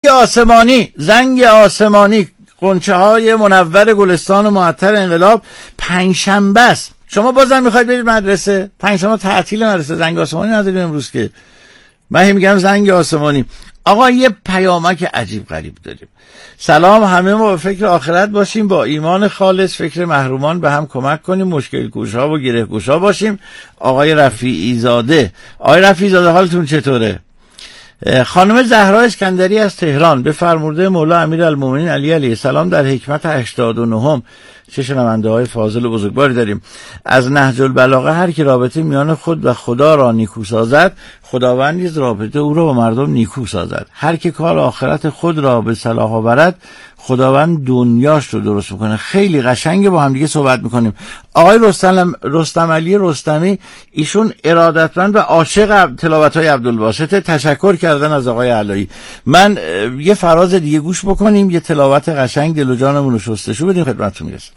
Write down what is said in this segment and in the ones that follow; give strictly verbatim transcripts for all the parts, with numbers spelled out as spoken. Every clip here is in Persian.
آسمانی، زنگ آسمانی، غنچه های منور گلستان و معطر انقلاب پنجشنبه است. شما بازم میخواید برید مدرسه؟ پنجشنبه تعطیل مدرسه، زنگ آسمانی نداریم امروز که. من میگم زنگ آسمانی. آقا یه پیامک عجیب غریب داریم. سلام، همه ما به فکر آخرت باشیم، با ایمان خالص فکر محرومان به هم کمک کنیم، مشکل گوشا و گره گوشا باشیم. آقای رفیعی زاده. آقای رفیعی زاده حالتون چطوره؟ خانم زهرا اسکندری از تهران، به فرموده مولا امیرالمومنین علی علیه السلام در حکمت هشتاد و نهم، چه شنونده های فاضل و بزرگواری داریم، از نهج البلاغه: هر کی رابطه میان خود و خدا را نیکو سازد، خداوند نیز رابطه او را با مردم نیکو سازد. هر کی کار آخرت خود را به صلاح آورد، خداوند دنیاش رو درست میکنه. خیلی قشنگه، با هم دیگه صحبت میکنیم. آقای رستم رستم علی رستمی، ایشون ارادتمند و عاشق تلاوت‌های عبدالباسط، تشکر کردن از آقای علایی. من یه فراز دیگه گوش بکنیم، یه تلاوت قشنگ دل و جانمون رو شستشو بدیم، خدمتتون میرسیم.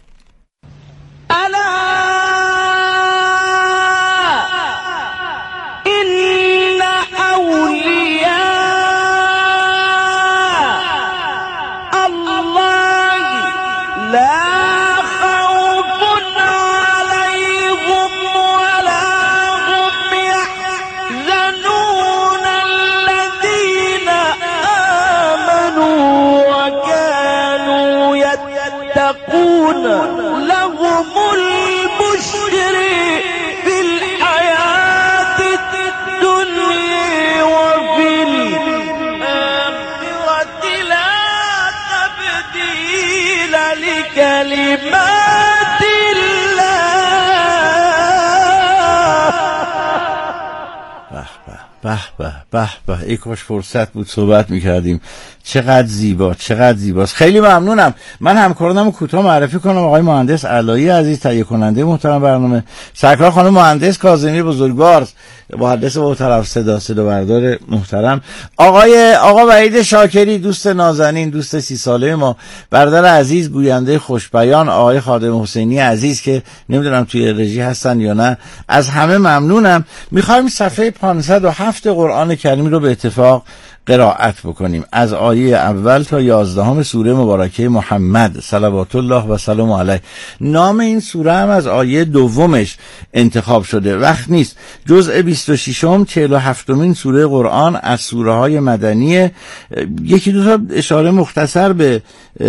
به به به به، ای کاش فرصت بود صحبت میکردیم. چقدر زیبا، چقدر زیباست. خیلی ممنونم. من همکارانم کوتاه معرفی کنم. آقای مهندس علایی عزیز، تهیه کننده محترم برنامه، سرکار خانم مهندس کاظمی بزرگوار، مهندس محترم، صدا صدا بردار محترم، آقای آقا وحید شاکری، دوست نازنین، دوست سی ساله ما، برادر عزیز، گوینده خوشبیان، آقای خادم حسینی عزیز که نمیدونم توی رژی هستن یا نه. از همه ممنونم. میخوایم صفحه پانصد و هفت قرآن کریم رو به اتفاق قرائت بکنیم، از آیه اول تا یازدهم سوره مبارکه محمد صلوات الله و سلام علیه. نام این سوره هم از آیه دومش انتخاب شده. وقت نیست. جزء بیست و ششم چهل و هفتمین سوره قرآن از سوره های مدنی. یکی دو تا اشاره مختصر به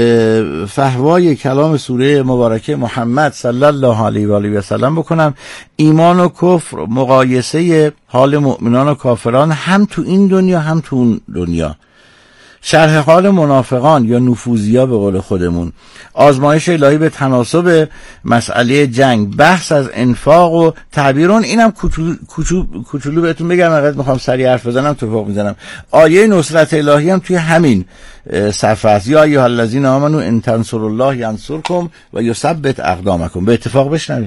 فحوای کلام سوره مبارکه محمد صلی الله علیه و آله و سلم بکنم. ایمان و کفر، مقایسه حال مؤمنان و کافران هم تو این دنیا هم تو اون دنیا، شرح حال منافقان یا نفوذیا به قول خودمون، آزمایش الهی به تناسب مسئله جنگ، بحث از انفاق و تعبیرون. اینم کوچولو کوچولو کوچولو بهتون بگم، اگه میخوام سریع حرف بزنم توفیق میزنم. آیه نصرت الهی هم توی همین صفحه است. یا ایها الذین آمنوا ان تنصروا الله ینصرکم و یثبت اقدامکم. به اتفاق بشنویم.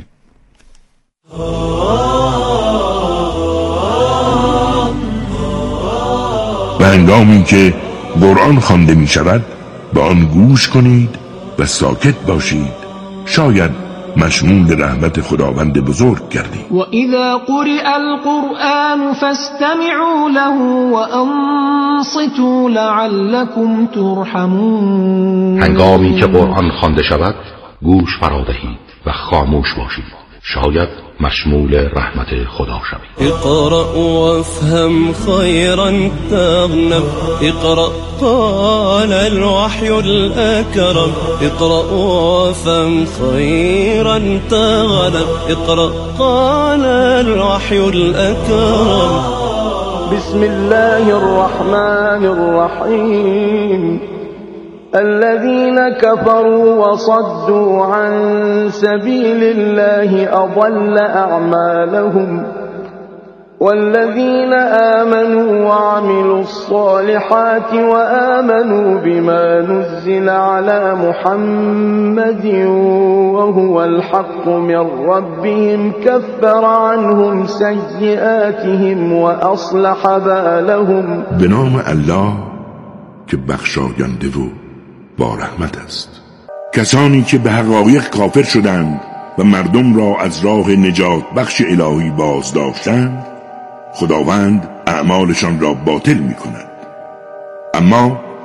و هنگامی که قرآن خوانده می شود به آن گوش کنید و ساکت باشید، شاید مشمول رحمت خداوند بزرگ گردید. و اذا قرئ القرآن فاستمعوا له و انصتوا لعلكم ترحمون. هنگامی که قرآن خوانده شود گوش فرا دهید و خاموش باشید، شاید مشمول رحمت خدا شوید. اقرأ وافهم خيرا تغنم، اقرأ قال الوحي الأكرم، اقرأ وافهم خيرا تغنم، اقرأ قال الوحي الأكرم. بسم الله الرحمن الرحيم. الذين كفروا وصدوا عن سبيل الله أضل أعمالهم والذين آمنوا وعملوا الصالحات وآمنوا بما نزل على محمد وهو الحق من ربهم كفر عنهم سيئاتهم وأصلح بالهم. به نام الله که بخشاینده و با رحمت است. کسانی که به حقایق کافر شدند و مردم را از راه نجات بخش الهی باز داشتند، خداوند اعمالشان را باطل می کند. اما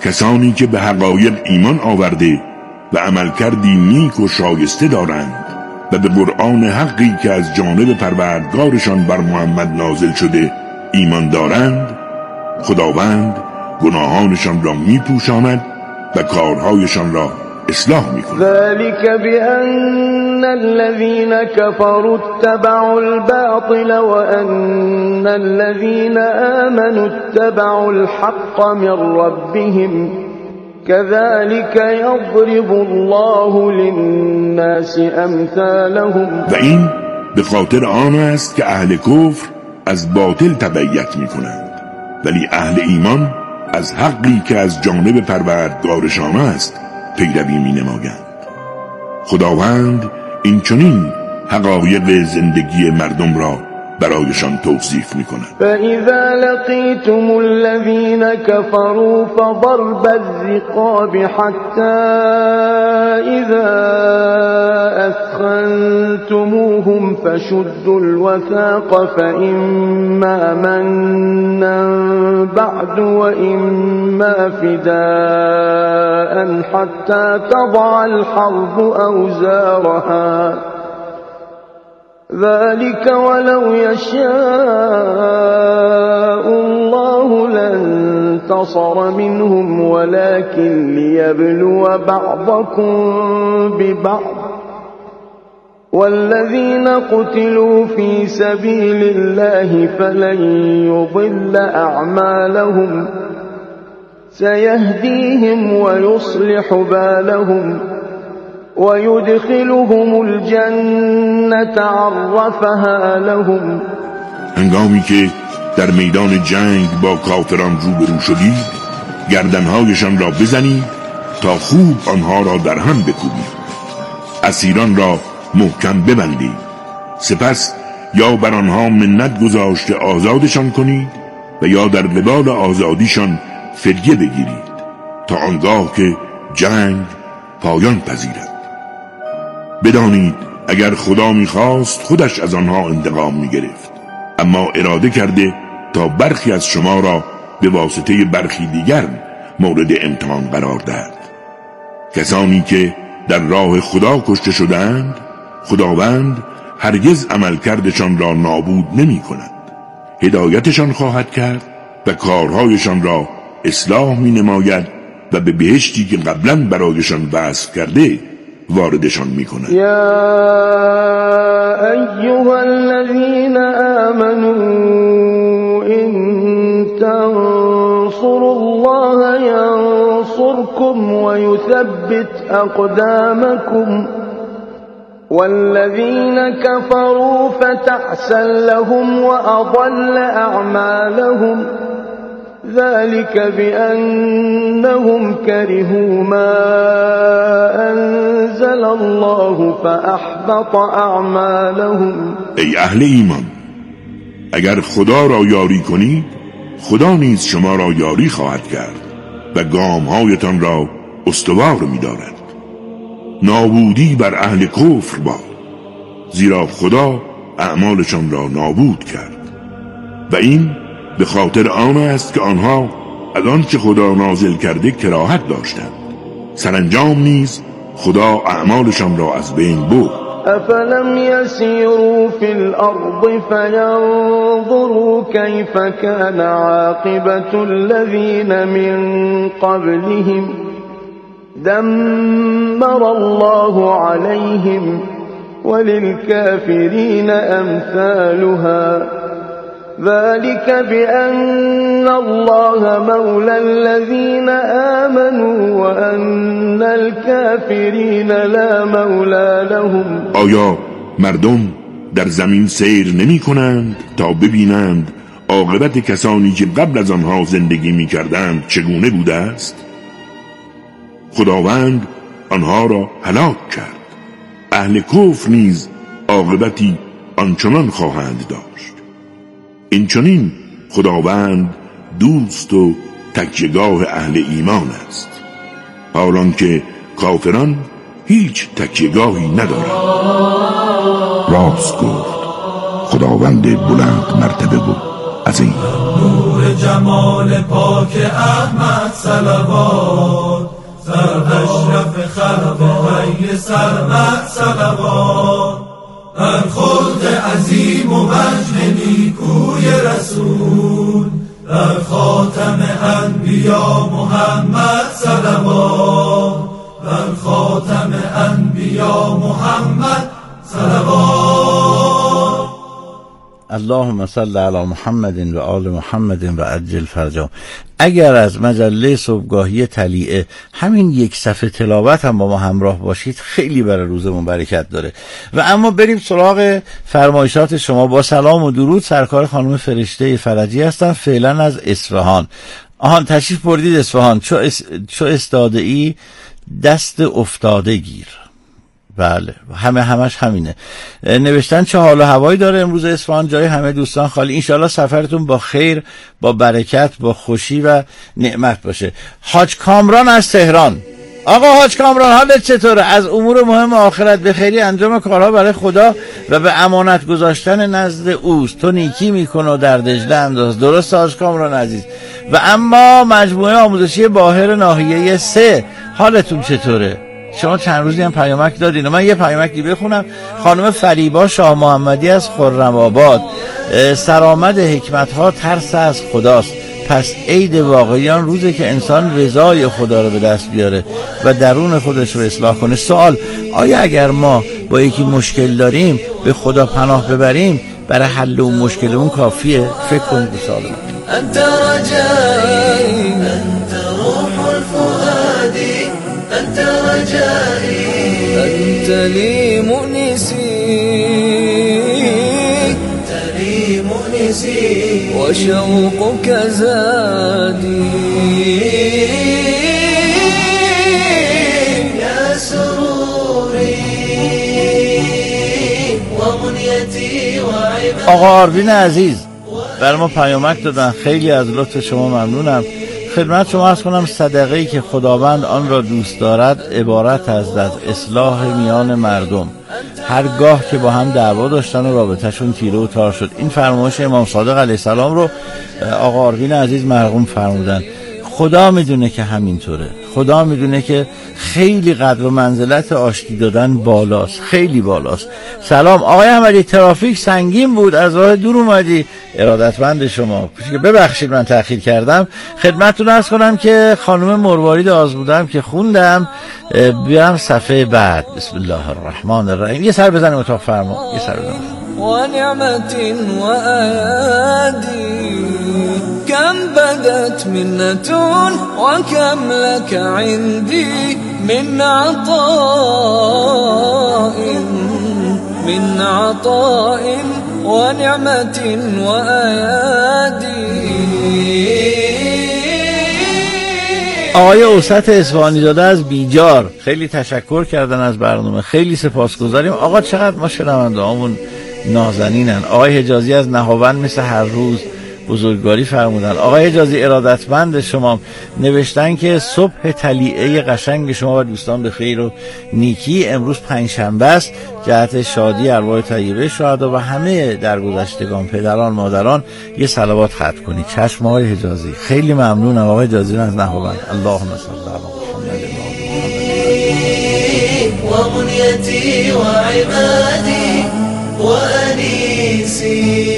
کسانی که به حقایق ایمان آورده و عملکردی نیک و شایسته دارند و به قرآن حقی که از جانب پروردگارشان بر محمد نازل شده ایمان دارند، خداوند گناهانشان را میپوشاند و کارهایشان را اصلاح میکند. ذلك بأن الذين كفروا اتبعوا الباطل وأن الذين آمنوا اتبعوا الحق من ربهم كذلك يضرب الله للناس امثالهم. و این به خاطر آن است که اهل کفر از باطل تبعیت میکنند ولی اهل ایمان از حقی که از جانب پروردگارشان است پیروی می‌نمایند. خداوند این چنین حقایق زندگی مردم را برایشان توصیف می‌کند. فَإِذَا لَقِيتُمُ الَّذِينَ كَفَرُوا فَضَرْبَ الرِّقَابِ حَتَّى إِذَا أَثْخَنتُمُوهُمْ فَشُدُّوا الْوَثَاقَ فَإِمَّا مَنًّا بَعْدُ وَإِمَّا فِدَاءً حَتَّى تَضَعَ الْحَرْبُ أَوْزَارَهَا ذلك ولو يشاء الله لانتصر منهم ولكن ليبلو بعضكم ببعض والذين قتلوا في سبيل الله فلن يضل أعمالهم سيهديهم ويصلح بالهم ويدخلهم الجنة عرفها لهم. هنگامی که در میدان جنگ با کافران روبرو شدید گردنهایشان را بزنید تا خوب آنها را در هم بکوبید، اسیران را محکم ببندید، سپس یا بر آنها منت گذاشته آزادشان کنید و یا در قبال آزادیشان فدیه بگیرید تا آنگاه که جنگ پایان پذیرد. بدانید اگر خدا می‌خواست خودش از آنها انتقام می‌گرفت، اما اراده کرده تا برخی از شما را به واسطه برخی دیگر مورد امتحان قرار دهد. کسانی که در راه خدا کشته شدند خداوند هرگز عملکردشان را نابود نمی‌کند. هدایتشان خواهد کرد و کارهایشان را اصلاح می‌نماید و به بهشتی که قبلا برایشان وصف کرده واردشان میکنه. یا ایها الذین آمنوا ان تنصروا الله ینصركم ويثبت اقدامكم والذین كفروا فتعسا لهم واضل اعمالهم ذلك بأنهم كرهوا ما أنزل الله فأحبط أعمالهم. ای اهل ایمان، اگر خدا را یاری کنید خدا نیز شما را یاری خواهد کرد و گامهایتان را استوار می دارد. نابودی بر اهل کفر باد، زیرا خدا اعمالشان را نابود کرد و این به خاطر آن است که آنها از آنچه خدا نازل کرده کراهت داشتند. سرانجام نیز خدا اعمالشان را از بین برد. افلم يسيروا في الارض فينظروا كيف كان عاقبة الذين من قبلهم دمر الله عليهم وللكافرين امثالها ذلك بأن الله مولى الذين آمنوا وأن الكافرين لا مولى لهم. آیا مردم در زمین سیر نمی کنند تا ببینند عاقبت کسانی که قبل از آنها زندگی می کردند چگونه بوده است؟ خداوند آنها را هلاک کرد. اهل کفر نیز عاقبتی آنچنان خواهند داشت. این چنین خداوند دوست و تکیهگاه اهل ایمان است، حالان که کافران هیچ تکیهگاهی ندارند. راست گفت خداوند بلند مرتبه بود عظیم. نور جمال پاک احمد صلوات، سر اشرف خلق حی سرمد صلوات، بر خلق عظیم و مجد نیکوی رسول، بر خاتم انبیا محمد صلوات، بر خاتم انبیا محمد صلوات. اللهم صل علی محمد و آل محمد و عجل فرجهم. اگر از مجله صبحگاهی طلیعه همین یک صفحه تلاوت هم با ما همراه باشید خیلی برای روزمون برکت داره. و اما بریم سراغ فرمایشات شما. با سلام و درود، سرکار خانم فرشته فرجی هستم، فعلا از اصفهان. آهان تشریف بردید اصفهان. چو, اس... چو استاده ای دست افتاده گیر. بله همه همش همینه. نوشتن چه حال و هوایی داره امروز اصفهان؟ جای همه دوستان خالی. انشالله سفرتون با خیر، با برکت، با خوشی و نعمت باشه. حاج کامران از تهران. آقا حاج کامران حالت چطوره؟ از امور مهم آخرت به خیری انجام کارها برای خدا و به امانت گذاشتن نزد اوست. تو نیکی میکن و در دجله انداز. درست حاج کامران عزیز. و اما مجموعه آموزشی باهر ناحیه سه حالتون چطوره؟ شما چند روزی هم پیامک دادین. من یه پیامکی بخونم. خانم فریبا شاه محمدی از خرم آباد. سرآمد حکمت ها ترس از خداست، پس عید واقعیان روزه که انسان رضای خدا رو به دست بیاره و درون خودش رو اصلاح کنه. سوال: آیا اگر ما با یکی مشکل داریم به خدا پناه ببریم برای حل اون مشکل اون کافیه؟ فکر کن به سوال من. انت رجایی، انت روح الفؤادی، انت رجایی، انت لی مؤنسی، انت لی مؤنسی و شوقك زادی یا سروری و منیتی و عبادی. آقا آروین عزیز بر ما پیامک دادن، خیلی از لطف شما ممنونم. خدمت شما عرض کنم صدقه‌ای که خداوند آن را دوست دارد عبارت است از اصلاح میان مردم هرگاه که با هم دعوا داشتن و رابطه‌شون تیره و تار شد. این فرمایش امام صادق علیه السلام رو آقا آروین عزیز مرحوم فرمودن. خدا میدونه که همینطوره. خدا میدونه که خیلی قدر و منزلت آشتی دادن بالاست، خیلی بالاست. سلام آقای احمدی، ترافیک سنگین بود، از راه دور اومدی. ارادتمند شما. ببخشید من تأخیر کردم. خدمتتون عرض کنم که خانم مروارید آزمودم که خوندم. بیام صفحه بعد. بسم الله الرحمن الرحیم. یه سر بزنیم اتاق فرما. یه سر بزنیم. و نعمت و ایادی كم بدت منة وكم لك عندي من عطاء من عطاء ونعمة وأيادي. آقای اوسط اصفهانی زاده از بیجار خیلی تشکر کردن از برنامه، خیلی سپاسگزاریم. آقا چقدر ما شنونده هامون نازنینن. آقای حجازی از نهاوند مثل هر روز بزرگواری فرمودن. آقای حجازی ارادتمند شما نوشتن که صبح طلیعه قشنگ شما و دوستان به خیر و نیکی. امروز پنجشنبه است، جهت شادی ارواح طیبه شهدا و همه درگذشتگان، پدران مادران یه صلوات ختم کنید. چشم آقای حجازی، خیلی ممنونم. آقای حجازی از نهاوند. اللهم صل علی محمد و منیتی و عبادی و انیسی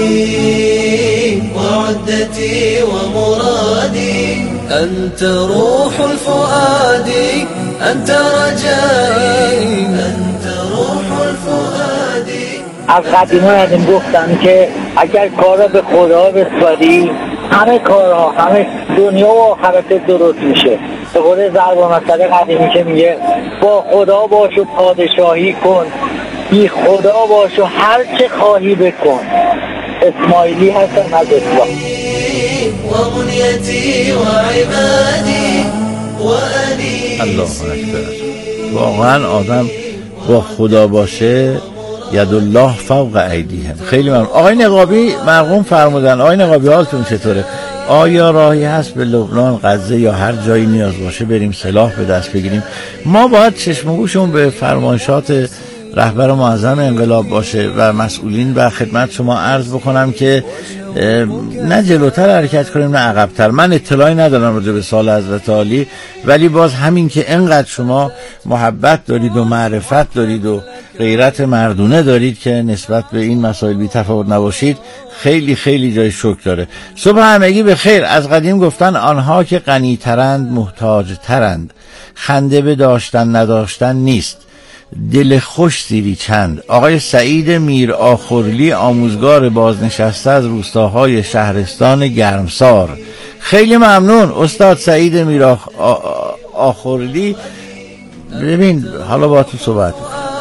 وعدتي ومرادي أنت روح الفؤاد أنت رجائي أنت روح الفؤاد. از قدیما از این گفتن که اگر کارا به خدا بسپاری همه کارها، همه دنیا و آخرت درست میشه. به قول ضرب المثل قدیمی که میگه با خدا باش و پادشاهی کن، بی خدا باش و هر چه خواهی بکن. اسماعیلی هستم از اصلاح. و منیتی و عبادی و انیسی. الله اکبر. واقعا آدم با خدا باشه ید الله فوق ایدیهم. خیلی ممنون. آقای نقابی مرحوم فرمودن. آقای نقابی حالتون چطوره؟ آیا راهی هست به لبنان، غزه یا هر جایی نیاز باشه بریم سلاح به دست بگیریم؟ ما باید چشم و گوشمون به فرمایشات رهبر معظم انقلاب باشه و مسئولین و خدمت شما عرض بکنم که نه جلوتر حرکت کنیم نه عقبتر. من اطلاعی ندارم راجع به سال حضرت عالی، ولی باز همین که انقدر شما محبت دارید و معرفت دارید و غیرت مردونه دارید که نسبت به این مسائل بی تفاوت نباشید، خیلی خیلی جای شکر داره. صبح همگی به خیر. از قدیم گفتن آنها که غنی ترند محتاج ترند، خنده به داشتن نداشتن نیست، دل خوش زیری چند. آقای سعید میر آخرلی، آموزگار بازنشسته از روستاهای شهرستان گرمسار. خیلی ممنون استاد سعید میر آخ... آخرلی. ببین حالا با تو صحبت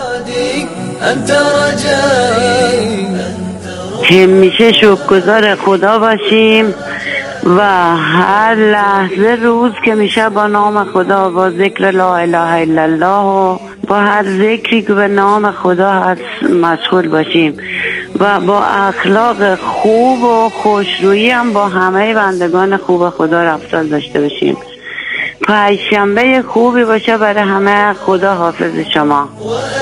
همیشه شکرگزار خدا باشیم و هر لحظه روز که میشه با نام خدا، با ذکر لا اله الا الله و با هر ذکری که به نام خدا هست مشغول باشیم و با اخلاق خوب و خوشرویی هم با همه بندگان خوب خدا رفتار داشته باشیم. پنجشنبه خوبی باشه برای همه. خدا حافظ شما.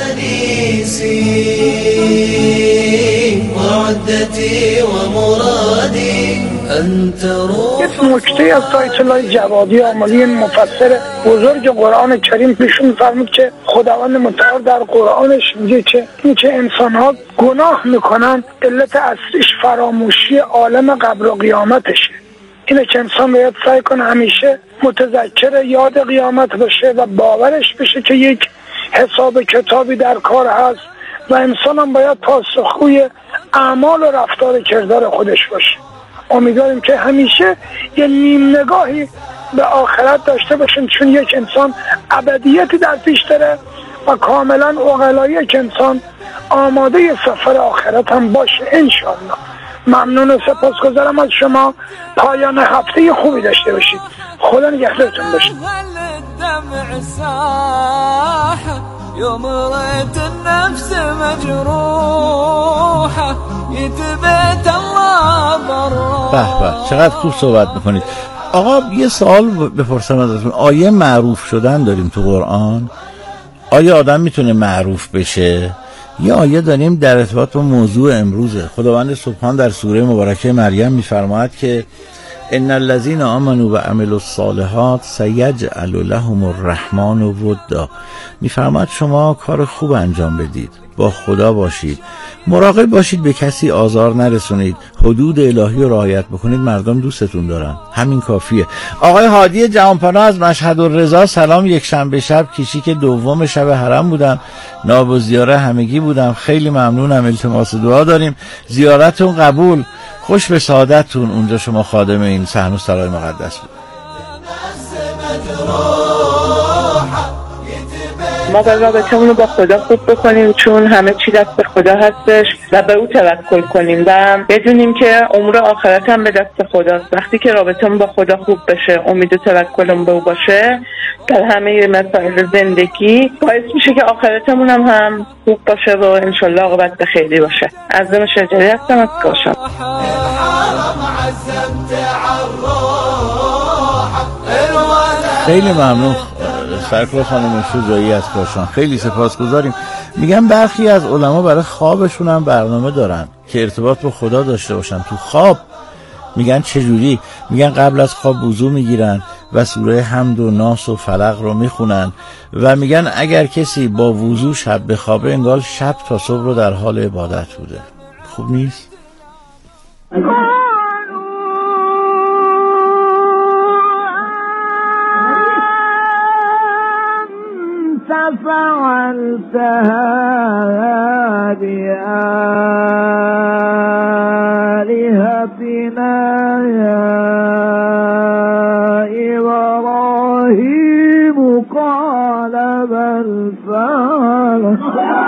یک نکته از آیت الله جوادی آملی مفسر بزرگ قرآن کریم پیشون می‌فرمود که خداوند متعال در قرآنش میگه که این که انسان‌ها گناه میکنن علت اصلیش فراموشی عالم قبر و قیامتشه. اینه که انسان باید سعی کنه همیشه متذکر یاد قیامت باشه و باورش بشه که یک حساب کتابی در کار هست و انسان هم باید پاسخگوی اعمال و رفتار کردار خودش باشه. امیدواریم که همیشه یه نیم نگاهی به آخرت داشته باشیم، چون یک انسان ابدیتی در پیش داره و کاملا عقلایی که انسان آماده سفر آخرت هم باشه انشالله. ممنون و سپاسگزارم از شما. پایان هفته خوبی داشته باشید. خدا نگهدارتون باشه. يوم رأيت النفس مجروحة يتبت الله برا. به به چقدر خوب صحبت میکنید. آقا یه سوال بپرسم ازتون، آیه معروف شدن داریم تو قرآن؟ آیا آدم میتونه معروف بشه؟ یه آیه داریم در ارتباط با موضوع امروزه. خداوند سبحان در سوره مبارکه مریم میفرماید که ان الذين آمنوا و عملوا الصالحات سيجعل لهم الرحمن ودا. میفرماید شما کار خوب انجام بدید، با خدا باشید، مراقب باشید به کسی آزار نرسونید، حدود الهی رو رعایت بکنید، مردم دوستتون دارن، همین کافیه. آقای هادی جهانپناه از مشهد الرضا، سلام. یک شنبه شب کیشیک دوم شب حرم بودم، ناب و زیاره همگی بودم، خیلی ممنونم، التماس دعا داریم، زیارتون قبول، خوش به سعادتتون. اونجا شما خادم این صحن و سرای مقدس بود. ما باید رابطمون رو با خدا خوب بکنیم، چون همه چی دست خدا هستش و به او توکل کنیم و بدونیم که امور آخرت هم به دست خداست. وقتی که رابطمون با خدا خوب بشه، امید و توکلمون به او باشه، در همه مسائل زندگی باعث میشه که آخرتمون هم, هم خوب باشه و انشالله عاقبت به خیری باشه. عزم شجری هستم از کاشان. خیلی ممنون سرکار خانم شجاعی از کاشان، خیلی سپاسگزاریم. میگم برخی از علما برای خوابشون هم برنامه دارن که ارتباط با خدا داشته باشن تو خواب. میگن چجوری؟ میگن قبل از خواب وضو میگیرن و سوره حمد و ناس و فلق رو میخونن و میگن اگر کسی با وضو شب بخوابه انگار شب تا صبح رو در حال عبادت بوده. خوب نیست؟ فعلتها بآلهتنا يا إبراهيم قال بل فعلتها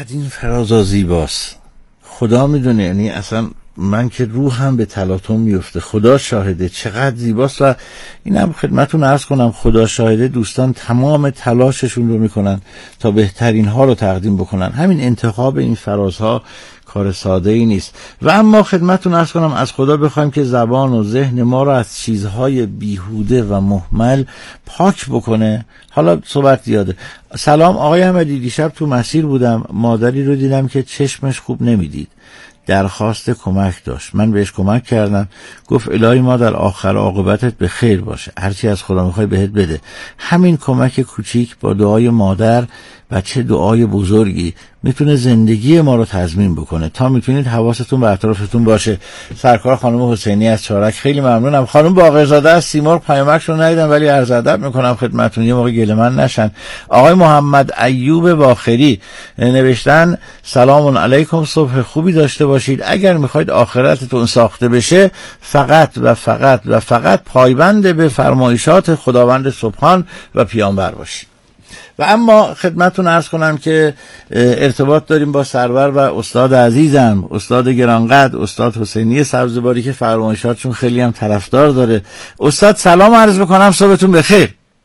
چقدر این فرازا زیباست. خدا میدونه، یعنی اصلا من که روحم به تلاطم میفته. خدا شاهده چقدر زیباست. و اینم خدمتتون عرض کنم، خدا شاهده دوستان تمام تلاششون رو میکنن تا بهترین ها رو تقدیم بکنن. همین انتخاب این فرازها کار ساده ای نیست. و اما خدمتتون عرض کنم از خدا بخوایم که زبان و ذهن ما رو از چیزهای بیهوده و مهمل پاک بکنه. حالا صحبت زیاده. سلام آقای احمدی، دیشب تو مسیر بودم، مادری رو دیدم که چشمش خوب نمیدید، درخواست کمک داشت. من بهش کمک کردم. گفت الهی ما در آخر عاقبتت به خیر باشه، هرچی از خدا میخوای بهت بده. همین کمک کوچیک با دعای مادر و چه دعای بزرگی میتونه زندگی ما رو تضمین بکنه. تا میتونید حواستون به اطرافتون باشه. سرکار خانم حسینی از چارک، خیلی ممنونم. خانم باقرزاده از سیمرغ پیامکشون رو ندیدم ولی عرض ادب میکنم خدمتتون، یه موقع گله من نشن. آقای محمد ایوب باخری نوشتن سلام علیکم، صبح خوبی داشته باشید. اگر میخواید آخرتتون ساخته بشه فقط و فقط و فقط پایبند به فرمایشات خداوند سبحان و پیامبر باشید. و اما خدمتتون عرض کنم که ارتباط داریم با سرور و استاد عزیزم، استاد گرانقدر، استاد حسینی سبزواری که فرمایشاتشون خیلی هم طرفدار داره. استاد سلام عرض بکنم، صبحتون بخیر.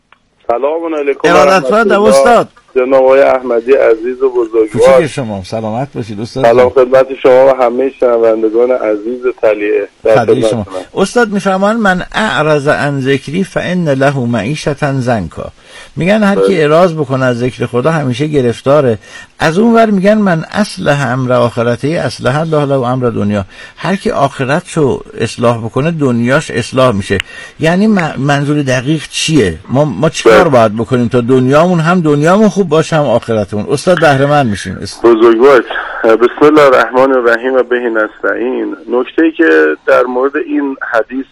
سلام علیکم. ارادتمند استاد. جناب آقای احمدی عزیز و بزرگوار. خوشی شما، سلامت باشید استاد. سلام خدمت شما و همه شنوندگان عزیز طلیعه. خدمت شما. استاد میفرمان من اعرض عن ذکری فان له معیشة ضنکا. میگن هر کی اعراض بکنه از ذکر خدا همیشه گرفتاره. از اون ور میگن من اصلح امر آخرته اصلح الله له امر دنیا. هر کی آخرتشو اصلاح بکنه دنیاش اصلاح میشه. یعنی منظور دقیق چیه؟ ما ما چیکار باید بکنیم تا دنیامون هم دنیامون خوب باشه هم آخرتمون؟ استاد بهره مند میشیم. بزرگوار. بسم الله الرحمن الرحیم و به نستعین. نکته‌ای که در مورد این حدیث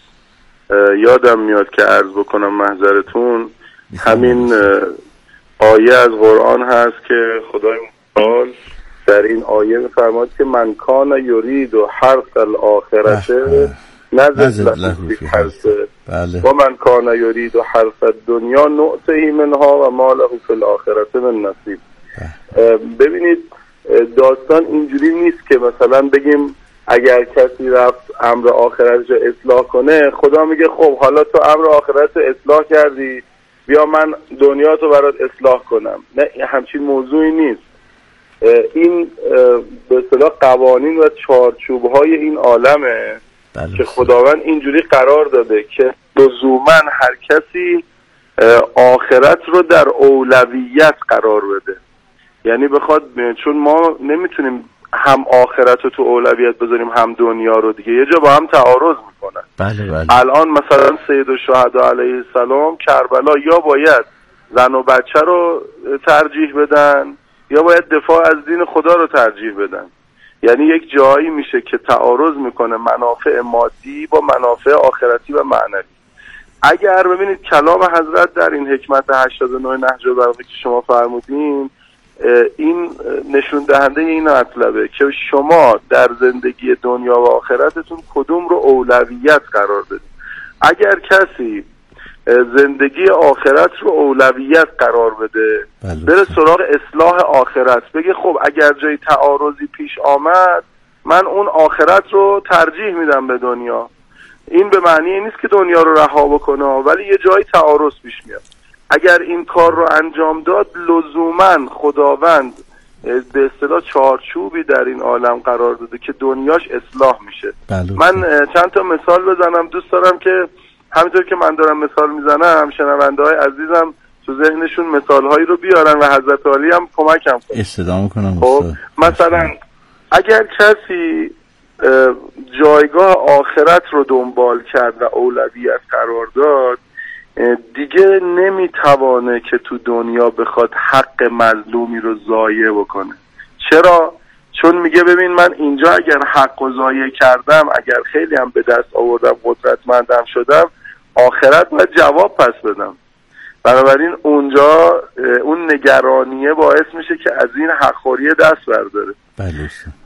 یادم میاد که عرض بکنم محضرتون، همین آیه از قرآن هست که خدای متعال در این آیه می‌فرماید که من کان یرید و حرث الاخرته نزد له فی حرثه و من کان یرید و حرث الدنیا نؤته منها و ما له فی الاخرته من نصیب. ببینید داستان اینجوری نیست که مثلا بگیم اگر کسی رفت امر آخرتش رو اصلاح کنه خدا میگه خب حالا تو امر آخرت رو اصلاح کردی بیا من دنیا تو برات اصلاح کنم. نه، همچین موضوعی نیست. این به اصطلاح قوانین و چارچوب‌های این عالمه که خداوند اینجوری قرار داده که لزوما هر کسی آخرت رو در اولویت قرار بده. یعنی بخواد، چون ما نمیتونیم هم آخرت رو تو اولویت بذاریم هم دنیا رو، دیگه یه جا با هم تعارض میکنن. بله بله. الان مثلا سید الشهدا علیه السلام کربلا یا باید زن و بچه رو ترجیح بدن یا باید دفاع از دین خدا رو ترجیح بدن. یعنی یک جایی میشه که تعارض میکنه منافع مادی با منافع آخرتی و معنوی. اگر ببینید کلام حضرت در این حکمت هشتاد و نه نهج البلاغه که شما فرمودین، این نشون دهنده این مطلبه که شما در زندگی دنیا و آخرتتون کدوم رو اولویت قرار بدید. اگر کسی زندگی آخرت رو اولویت قرار بده، بره سراغ اصلاح آخرت، بگه خب اگر جای تعارضی پیش آمد من اون آخرت رو ترجیح میدم به دنیا، این به معنی نیست که دنیا رو رها بکنه، ولی یه جای تعارض پیش میاد. اگر این کار رو انجام داد لزوما خداوند به اصطلاح چارچوبی در این عالم قرار داده که دنیاش اصلاح میشه. بله. من چند تا مثال بزنم، دوست دارم که همینطور که من دارم مثال میزنم شنونده های عزیزم تو ذهنشون مثال هایی رو بیارن و حضرت عالی هم کمکم کنن. استدام کنم. خب مثلا اگر کسی جایگاه آخرت رو دنبال کرد و اولویت قرار داد، دیگه نمیتوانه که تو دنیا بخواد حق مظلومی رو ضایع بکنه. چرا؟ چون میگه ببین من اینجا اگر حق رو ضایع کردم، اگر خیلی هم به دست آوردم قدرتمندم شدم، آخرت باید جواب پس بدم. بنابراین اونجا اون نگرانیه باعث میشه که از این حقخوری دست برداره. بله.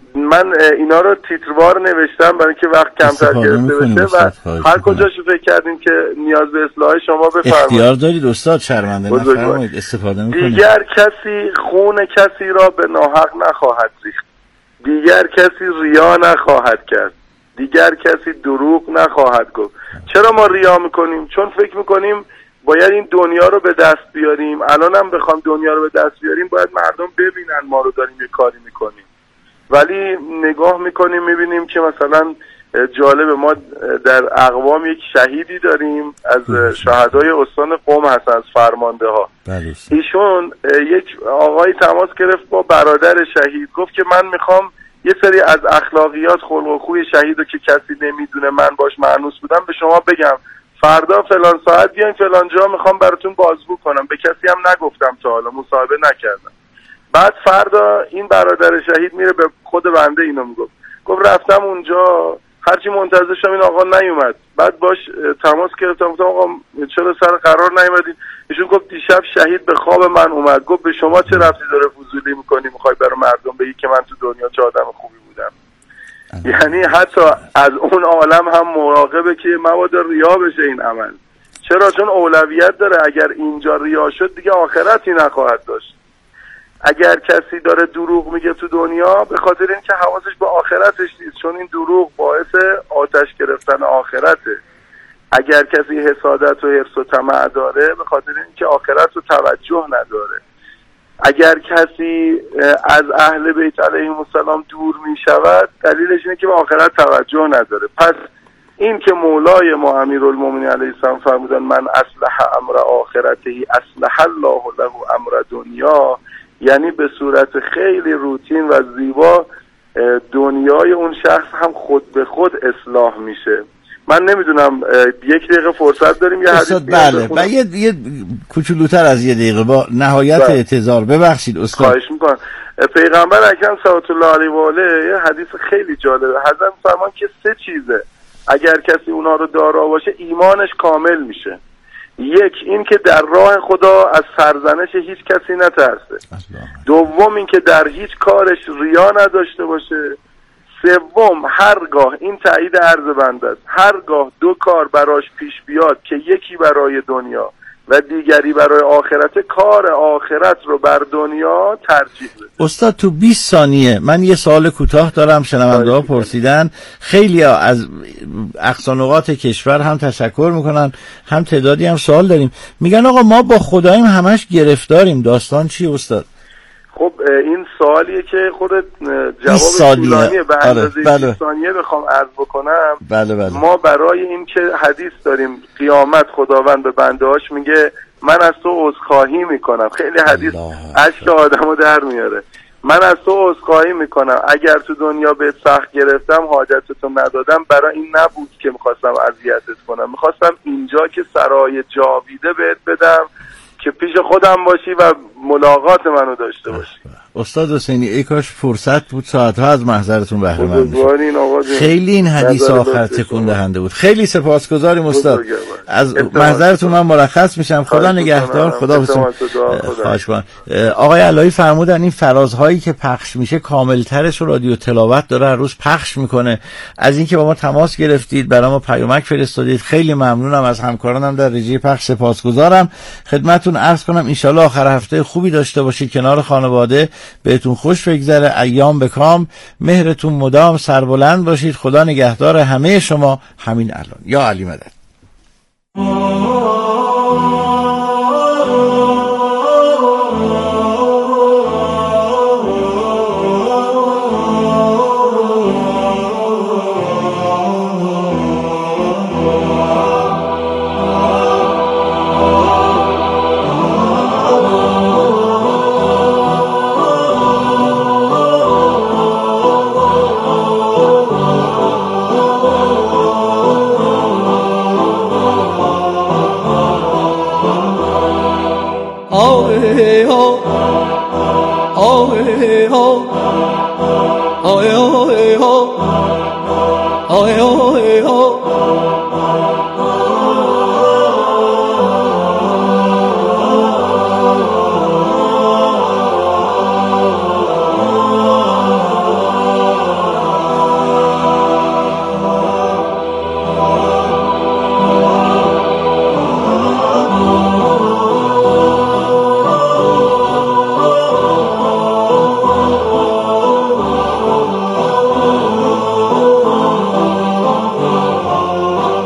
من اینا رو تیتروار نوشتم برای که وقت کمتر گرفته بشه و هر کجاش فکر کردیم که نیاز به اصلاح شما بفرمایید. اختیار دارید استاد، شرمنده نفرمایید، استفاده میکنید. دیگر کسی خون کسی را به ناحق نخواهد ریخت، دیگر کسی ریا نخواهد کرد، دیگر کسی دروغ نخواهد گفت. چرا ما ریا میکنیم؟ چون فکر میکنیم باید این دنیا رو به دست بیاریم. الان هم بخوام دنیا رو به دست بیاریم باید مردم ببینن ما رو داریم یه کاری میکنیم، ولی نگاه میکنیم میبینیم که مثلا جالب، ما در اقوام یک شهیدی داریم از شهدای استان قم هست، از فرمانده ها. ایشون یک آقای تماس گرفت با برادر شهید، گفت که من میخوام یه سری از اخلاقیات خلق و خوی شهید رو که کسی نمیدونه من باش مأنوس بودم به شما بگم، فردا فلان ساعت بیاین فلان جا میخوام براتون بازگو کنم. به کسی هم نگفتم تا حالا، مصاحبه نکردم. بعد فردا این برادر شهید میره به خود بنده اینو میگفت، گفت رفتم اونجا هرچی منتظر شدم این آقا نیومد. بعد باش تماس گرفتم گفتم آقا چرا سر قرار نیومدید؟ ایشون گفت دیشب شهید به خواب من اومد، گفت به شما چه ربطی داره فضولی میکنی میخوای برای مردم بگی که من تو دنیا چه آدم خوبی بودم. یعنی حتی از اون عالم هم مراقبه که مبادا ریا بشه این عمل. چرا؟ چون اولویت داره. اگر اینجا ریا شد دیگه آخرتی نخواهد داشت. اگر کسی داره دروغ میگه تو دنیا به خاطر اینکه حواسش به آخرتش نیست، چون این دروغ باعث آتش گرفتن آخرته. اگر کسی حسادت و حرص و طمع داره به خاطر اینکه آخرت رو توجه نداره. اگر کسی از اهل بیت علیهم السلام دور میشود دلیلش اینه که به آخرت توجه نداره. پس این که مولای ما امیرالمومنین علیه السلام فرمودن من اصلح امر آخرته اصلح الله له امر دنیا، یعنی به صورت خیلی روتین و زیبا دنیای اون شخص هم خود به خود اصلاح میشه. من نمیدونم یک دقیقه فرصت داریم یه حدیث بله و یه یه کوچولوتر از یه دقیقه با نهایت بله. اعتذار ببخشید استاد. خواهش میکنم. پیغمبر اکرم صلوات الله علیه و آله یه حدیث خیلی جالبه، حضرت فرمان که سه چیزه اگر کسی اونا رو دارا باشه ایمانش کامل میشه. یک، این که در راه خدا از سرزنش هیچ کسی نترسه. دوم، این که در هیچ کارش ریا نداشته باشه. سوم، هرگاه این تایید عرض بنده است، هرگاه دو کار براش پیش بیاد که یکی برای دنیا و دیگری برای آخرت، کار آخرت رو بر دنیا ترجیح بده. استاد تو بیست ثانیه من یه سوال کوتاه دارم، شنونده ها پرسیدن، خیلی ها از اقصا نقاط کشور هم تشکر میکنن، هم تعدادی هم سوال داریم، میگن آقا ما با خداییم همش گرفتاریم، داستان چی استاد؟ خب این سوالیه که خودت جواب طولانیه، به اندازه بله. بیست ثانیه بخوام عرض بکنم. بله بله. ما برای این که حدیث داریم قیامت خداوند به بندهاش میگه من از تو عذرخواهی میکنم، خیلی حدیث اشک آدمو در میاره، من از تو عذرخواهی میکنم اگر تو دنیا بهت سخت گرفتم حاجتتو ندادم، برای این نبود که میخواستم اذیتت کنم، میخواستم اینجا که سرای جاویده بهت بدم که پیش خودم باشی و ملاقات منو داشته باشی. استاد حسینی ای کاش فرصت بود ساعتها از محضرتون بهره مند بشید. خیلی این حدیث آخر تکون دهنده بود. خیلی سپاسگزاریم استاد. از محضرتون من مرخص میشم. خدا نگهدار. خدا بسم. خواهش می‌کنم. آقای علایی فرمودن این فرازهایی که پخش میشه کاملترش رو رادیو تلاوت داره هر روز پخش میکنه. از اینکه با ما تماس گرفتید، برای ما پیامک فرستادید، خیلی ممنونم. از همکارانم در رژی پخش سپاسگزارم. خدمتتون عرض کنم ان شاء الله آخر هفته خوبی داشته باشید کنار خانواده، بهتون خوش بگذره، ایام بکام، مهرتون مدام، سربلند باشید. خدا نگهدار همه شما همین الان. یا علی مدد. oh, hey, oh.